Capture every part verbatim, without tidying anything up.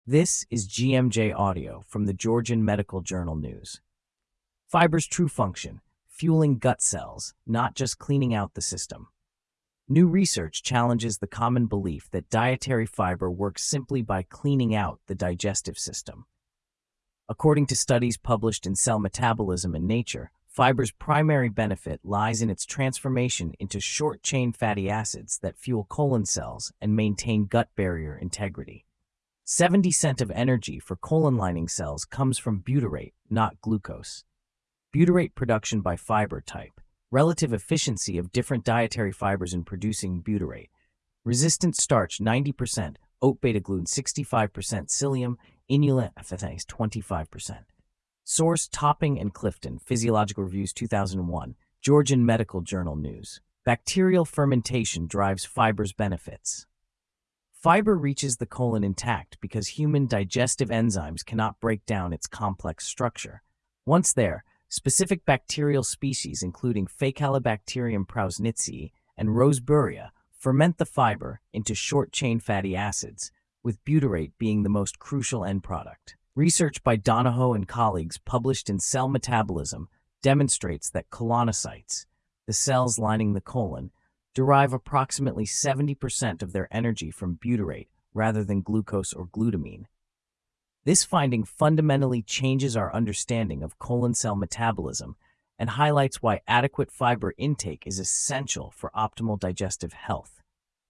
This is G M J Audio from the Georgian Medical Journal News. Fiber's true function: fueling gut cells, not just cleaning out the system. New research challenges the common belief that dietary fiber works simply by cleaning out the digestive system. According to studies published in Cell Metabolism and Nature, fiber's primary benefit lies in its transformation into short-chain fatty acids that fuel colon cells and maintain gut barrier integrity. seventy percent of energy for colon lining cells comes from butyrate, not glucose. Butyrate production by fiber type. Relative efficiency of different dietary fibers in producing butyrate. Resistant starch ninety percent, oat beta-glucan sixty-five percent, psyllium, inulin twenty-five percent. Source: Topping and Clifton, Physiological Reviews two thousand one, Georgian Medical Journal News. Bacterial fermentation drives fiber's benefits. Fiber reaches the colon intact because human digestive enzymes cannot break down its complex structure. Once there, specific bacterial species including Faecalibacterium prausnitzii and Roseburia ferment the fiber into short-chain fatty acids, with butyrate being the most crucial end product. Research by Donahoe and colleagues published in Cell Metabolism demonstrates that colonocytes, the cells lining the colon, derive approximately seventy percent of their energy from butyrate rather than glucose or glutamine. This finding fundamentally changes our understanding of colon cell metabolism and highlights why adequate fiber intake is essential for optimal digestive health.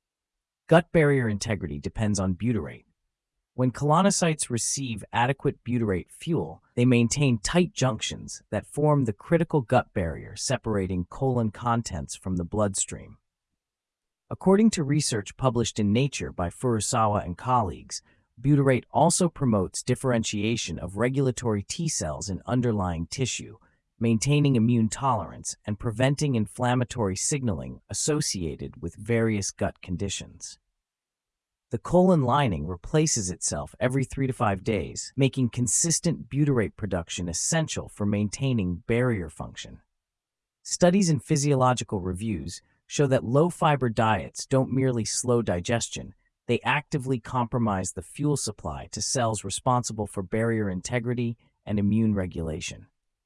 Gut barrier integrity depends on butyrate. When colonocytes receive adequate butyrate fuel, they maintain tight junctions that form the critical gut barrier separating colon contents from the bloodstream. According to research published in Nature by Furusawa and colleagues, butyrate also promotes differentiation of regulatory T cells in underlying tissue, maintaining immune tolerance and preventing inflammatory signaling associated with various gut conditions. The colon lining replaces itself every three to five days, making consistent butyrate production essential for maintaining barrier function. Studies in Physiological Reviews show that low-fiber diets don't merely slow digestion, they actively compromise the fuel supply to cells responsible for barrier integrity and immune regulation.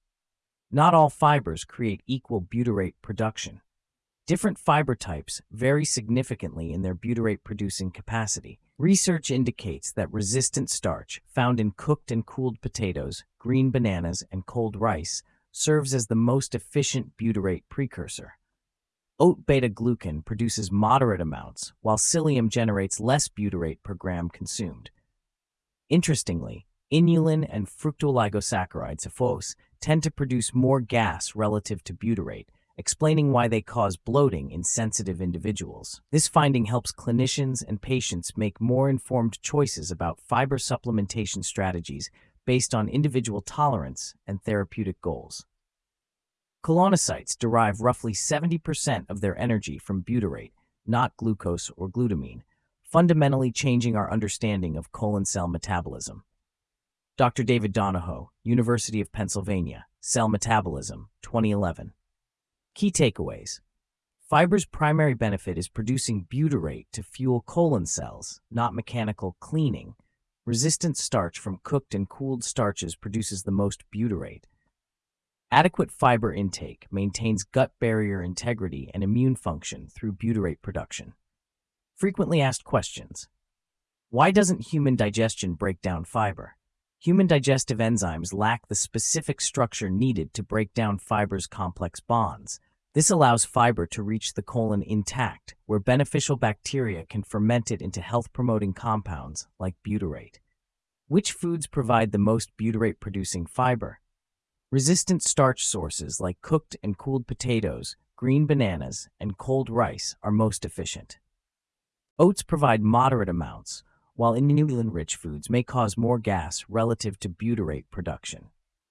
Not all fibers create equal butyrate production. Different fiber types vary significantly in their butyrate-producing capacity. Research indicates that resistant starch, found in cooked and cooled potatoes, green bananas, and cold rice, serves as the most efficient butyrate precursor. Oat beta-glucan produces moderate amounts, while psyllium generates less butyrate per gram consumed. Interestingly, inulin and fructooligosaccharides F O S tend to produce more gas relative to butyrate, explaining why they cause bloating in sensitive individuals. This finding helps clinicians and patients make more informed choices about fiber supplementation strategies based on individual tolerance and therapeutic goals. Colonocytes derive roughly seventy percent of their energy from butyrate, not glucose or glutamine, fundamentally changing our understanding of colon cell metabolism. Doctor David Donahoe, University of Pennsylvania, Cell Metabolism, twenty eleven. Key takeaways. Fiber's primary benefit is producing butyrate to fuel colon cells, not mechanical cleaning. Resistant starch from cooked and cooled starches produces the most butyrate. Adequate fiber intake maintains gut barrier integrity and immune function through butyrate production. Frequently asked questions. Why doesn't human digestion break down fiber? Human digestive enzymes lack the specific structure needed to break down fiber's complex bonds. This allows fiber to reach the colon intact, where beneficial bacteria can ferment it into health-promoting compounds like butyrate. Which foods provide the most butyrate-producing fiber? Resistant starch sources like cooked and cooled potatoes, green bananas, and cold rice are most efficient. Oats provide moderate amounts, while inulin-rich foods may cause more gas relative to butyrate production.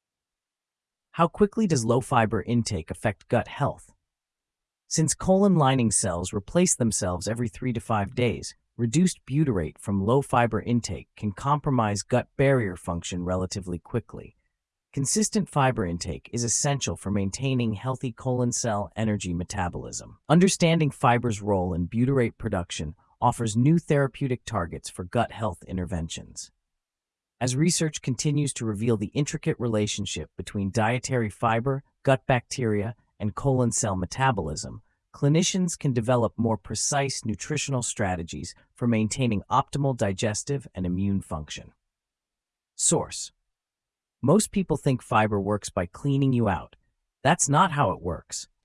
How quickly does low-fiber intake affect gut health? Since colon lining cells replace themselves every three to five days, reduced butyrate from low-fiber intake can compromise gut barrier function relatively quickly. Consistent fiber intake is essential for maintaining healthy colon cell energy metabolism. Understanding fiber's role in butyrate production offers new therapeutic targets for gut health interventions. As research continues to reveal the intricate relationship between dietary fiber, gut bacteria, and colon cell metabolism, clinicians can develop more precise nutritional strategies for maintaining optimal digestive and immune function. Source: most people think fiber works by cleaning you out. That's not how it works.